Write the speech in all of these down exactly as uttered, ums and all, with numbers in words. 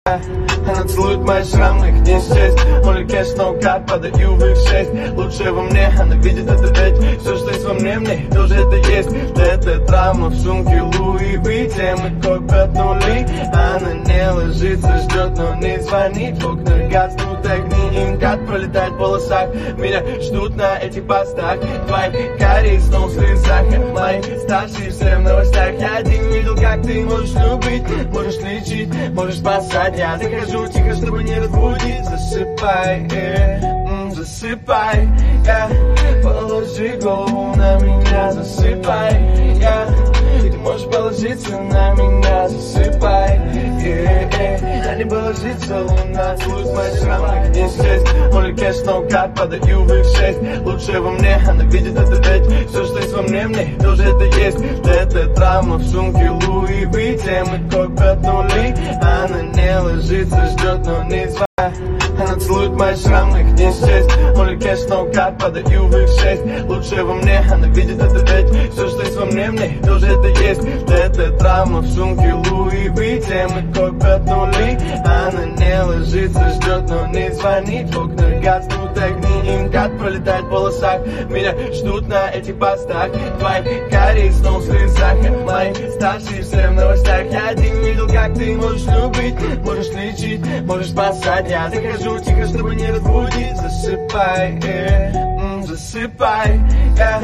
Она целует мои шрамы, их не счесть. Only cash, no card, подаю в их шесть. Лучшее во мне, она видит это ведь. Все, что есть во мне, мне тоже это есть. Это травма в сумке Луи Витте. Мы копятнули. Она не ложится, ждет, но не звонит. В окна газ, ну так не им гад пролетает в волосах. Меня ждут на этих постах. Твои карие снова в слезах. Мои старшие все в новостях. Я один видел, как ты можешь любить, можешь лечить, можешь спасать. Я захожу тихо, чтобы не разбудить. Засыпай, э, м, засыпай, я положи голову на меня. Засыпай, я, ты можешь положиться на меня. Засыпай, э, э, на небо ложится луна. Целует мои шрамы, где счесть. Only cash, no card, подаю в их шесть. Лучшее во мне, она видит это ведь. Все, что есть во мне, мне тоже это есть. Это травма в сумке Луи Витте. Мы копятнули. Она не ложится, ждет, но не звонит. Она целует мои шрамы, их не счесть. Only cash, no card, подаю в их шесть. Лучшее во мне, она видит это ведь. Все, что есть во мне, мне тоже это есть. Это травма в сумке Луи Витте. Мы копятнули. Она не ложится, ждет, но не звонит. В окна газ, ну так не им гад пролетает в волосах. Меня ждут на этих постах. Твои карие снова в слезах. Мои старшие все в новостях. Я один видел, как ты можешь любить, можешь лечить, можешь спасать. Я захожу тихо, чтобы не разбудить. Засыпай, э, м, засыпай, я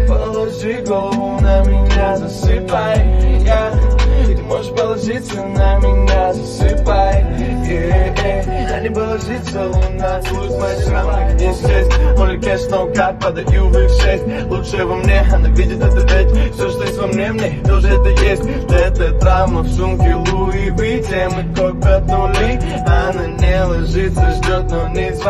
положи голову на меня. Засыпай, я, ты можешь положиться на меня. Засыпай, э, э, на небо ложится луна. Целует мои шрамы, где счесть. Only cash, no card, подаю в их шесть. Лучшее во мне, она видит это ведь. Все, что есть во мне, мне тоже это есть. Это травма в сумке Луи Витте. Мы копятнули. Она не ложится, ждет, но не звонит.